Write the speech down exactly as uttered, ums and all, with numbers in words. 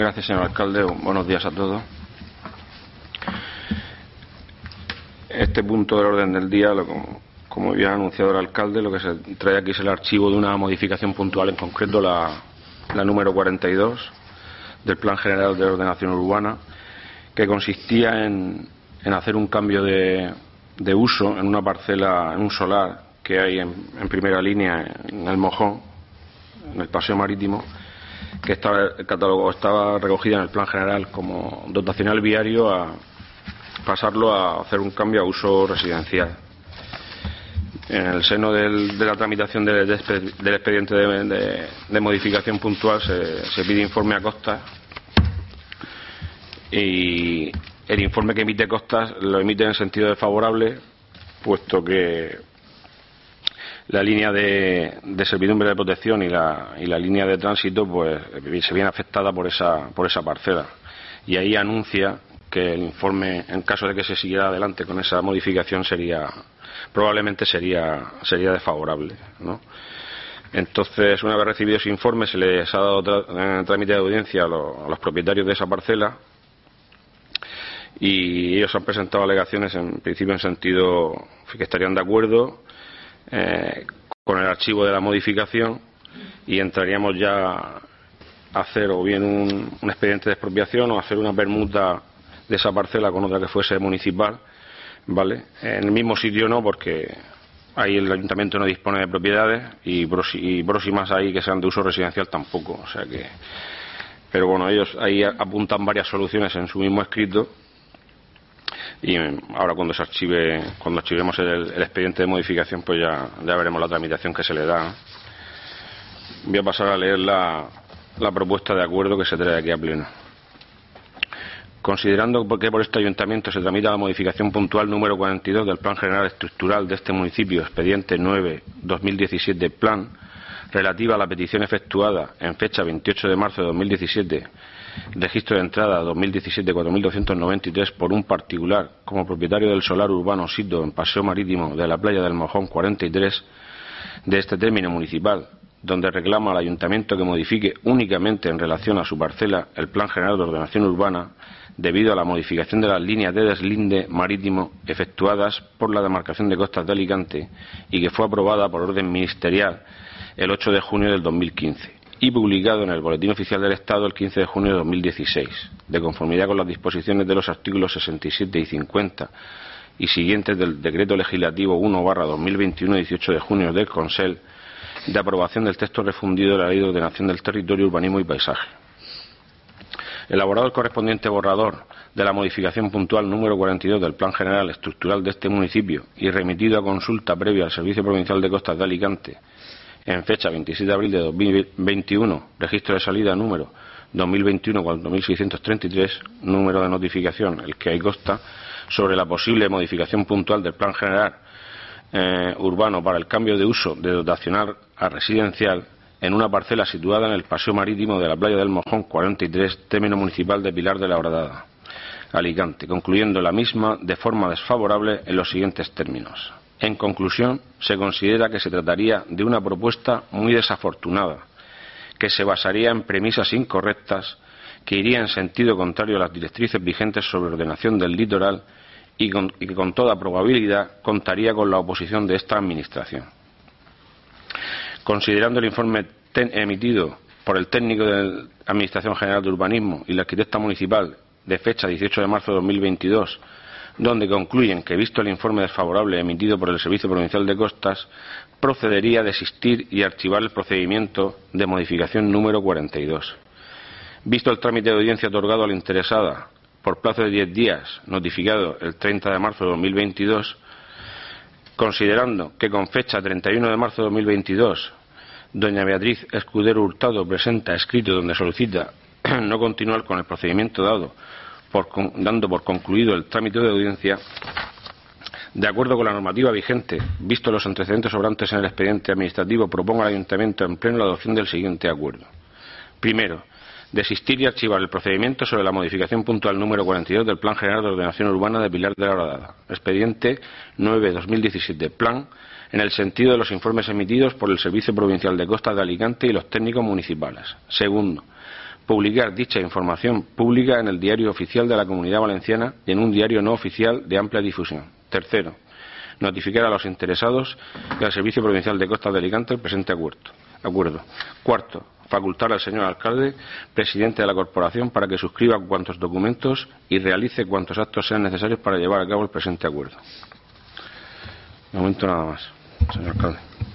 Gracias, señor alcalde. Buenos días a todos. Este punto del orden del día, lo, como bien ha anunciado el alcalde, lo que se trae aquí es el archivo de una modificación puntual, en concreto la, la número cuarenta y dos del Plan General de Ordenación Urbana, que consistía en, en hacer un cambio de, de uso en una parcela, en un solar que hay en, en primera línea en el Mojón, en el Paseo Marítimo, que estaba, el catálogo estaba recogida en el Plan General como dotacional viario, a pasarlo a hacer un cambio a uso residencial. En el seno del, de la tramitación de, de, del expediente de, de, de modificación puntual se, se pide informe a Costas, y el informe que emite Costas lo emite en sentido desfavorable, puesto que la línea de, de servidumbre de protección y la, y la línea de tránsito pues se viene afectada por esa, por esa parcela, y ahí anuncia que el informe, en caso de que se siguiera adelante con esa modificación, sería probablemente sería sería desfavorable, ¿no? Entonces, una vez recibido ese informe, se les ha dado tra trámite de audiencia a, lo, a los propietarios de esa parcela, y ellos han presentado alegaciones en principio en sentido que estarían de acuerdo eh, con el archivo de la modificación, y entraríamos ya a hacer o bien un, un expediente de expropiación o hacer una permuta de esa parcela con otra que fuese municipal, ¿vale? En el mismo sitio no, porque ahí el ayuntamiento no dispone de propiedades, y, y próximas ahí que sean de uso residencial tampoco, o sea que, pero bueno, ellos ahí apuntan varias soluciones en su mismo escrito, y ahora cuando se archive, cuando archivemos el, el expediente de modificación, pues ya, ya veremos la tramitación que se le da. Voy a pasar a leer la, la propuesta de acuerdo que se trae aquí a pleno. Considerando que por este ayuntamiento se tramita la modificación puntual número cuarenta y dos del Plan General Estructural de este municipio, expediente nueve barra dos mil diecisiete Plan, relativa a la petición efectuada en fecha veintiocho de marzo de dos mil diecisiete, registro de entrada dos mil diecisiete cuatro mil doscientos noventa y tres, por un particular como propietario del solar urbano sito en Paseo Marítimo de la playa del Mojón cuarenta y tres de este término municipal, donde reclama al ayuntamiento que modifique únicamente en relación a su parcela el Plan General de Ordenación Urbana, debido a la modificación de las líneas de deslinde marítimo efectuadas por la demarcación de Costas de Alicante, y que fue aprobada por orden ministerial el ocho de junio del dos mil quince y publicado en el Boletín Oficial del Estado el quince de junio de dos mil dieciséis, de conformidad con las disposiciones de los artículos sesenta y siete y cincuenta y siguientes del Decreto Legislativo uno barra dos mil veintiuno, dieciocho de junio del Consell, de aprobación del texto refundido de la Ley de Ordenación del Territorio, Urbanismo y Paisaje. Elaborado el correspondiente borrador de la modificación puntual número cuarenta y dos del Plan General Estructural de este municipio y remitido a consulta previa al Servicio Provincial de Costas de Alicante en fecha veintisiete de abril de dos mil veintiuno, registro de salida número dos mil veintiuno cuatro mil seiscientos treinta y tres, número de notificación el que ahí consta, sobre la posible modificación puntual del Plan General eh, Urbano para el cambio de uso de dotacional a residencial en una parcela situada en el Paseo Marítimo de la playa del Mojón cuarenta y tres, término municipal de Pilar de la Horadada, Alicante, concluyendo la misma de forma desfavorable en los siguientes términos. En conclusión, se considera que se trataría de una propuesta muy desafortunada, que se basaría en premisas incorrectas, que iría en sentido contrario a las directrices vigentes sobre ordenación del litoral, y, con, y que con toda probabilidad contaría con la oposición de esta Administración. Considerando el informe ten, emitido por el técnico de la Administración General de Urbanismo y la arquitecta municipal de fecha dieciocho de marzo de dos mil veintidós, donde concluyen que, visto el informe desfavorable emitido por el Servicio Provincial de Costas, procedería a desistir y archivar el procedimiento de modificación número cuarenta y dos. Visto el trámite de audiencia otorgado a la interesada por plazo de diez días, notificado el treinta de marzo de dos mil veintidós, considerando que con fecha treinta y uno de marzo de dos mil veintidós, doña Beatriz Escudero Hurtado presenta escrito donde solicita no continuar con el procedimiento dado por, dando por concluido el trámite de audiencia, de acuerdo con la normativa vigente, visto los antecedentes sobrantes en el expediente administrativo, propongo al Ayuntamiento en pleno la adopción del siguiente acuerdo. Primero, desistir y archivar el procedimiento sobre la modificación puntual número cuarenta y dos del Plan General de Ordenación Urbana de Pilar de la Horadada, expediente nueve barra dos mil diecisiete Plan, en el sentido de los informes emitidos por el Servicio Provincial de Costas de Alicante y los técnicos municipales. Segundo, publicar dicha información pública en el Diario Oficial de la Comunidad Valenciana y en un diario no oficial de amplia difusión. Tercero, notificar a los interesados y al Servicio Provincial de Costas de Alicante el presente acuerdo. acuerdo. Cuarto, facultar al señor alcalde, presidente de la corporación, para que suscriba cuantos documentos y realice cuantos actos sean necesarios para llevar a cabo el presente acuerdo. De momento nada más, señor alcalde.